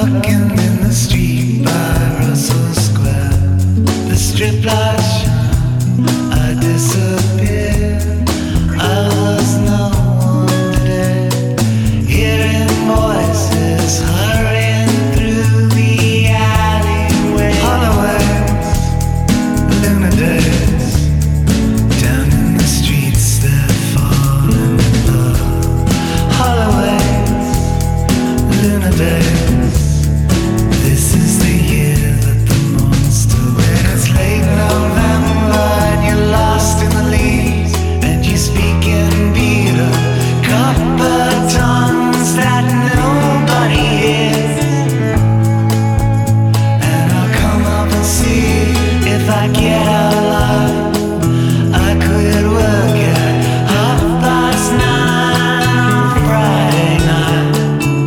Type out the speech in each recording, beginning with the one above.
Walking in the street by Russell Square. The strip lights shine, I disappear. I was no one today. Hearing voices hurrying through the alleyway. Hallways, lunar days. Down in the streets they're falling in love. Hallways, lunar days. This is the year that the monster wakes. It's late November and you're lost in the leaves, and you speak in beat up copper tongues that nobody hears. And I'll come up and see if I get out alive. I could work at 9:30 on Friday night.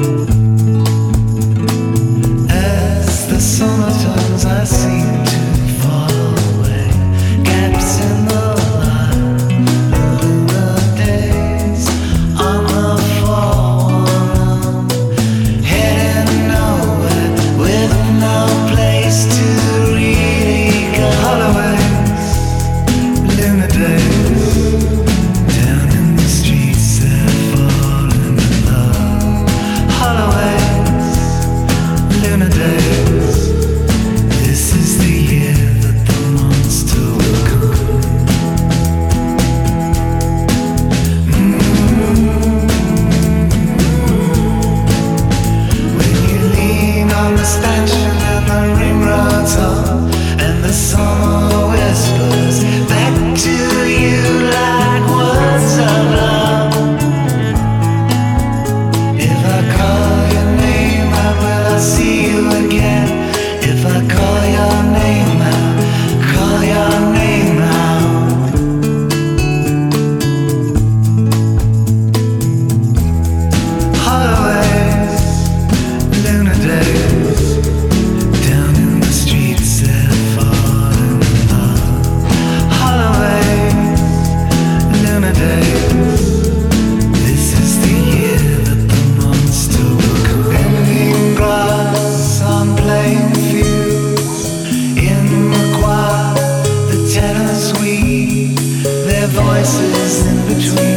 As the summer turns, I seem to fall away. Gaps in the line, the lunar days on the 411, heading nowhere with no place to really go. Hallways, lunar days. Down in the streets they're falling in love. Hallways, lunar days. This is the year that the monster will come. When you lean on the stanchion and the ring rods on, and the summer whispers back to you like words of love. If I call your name out, will I see you again? If I call your name out, call your name out. Hallways, lunar days. Down in the streets they're falling in love. Hallways, lunar days. This is the year that the monster will come. Bending glass on playing fields. In the choir, the tenors weep their voices in between.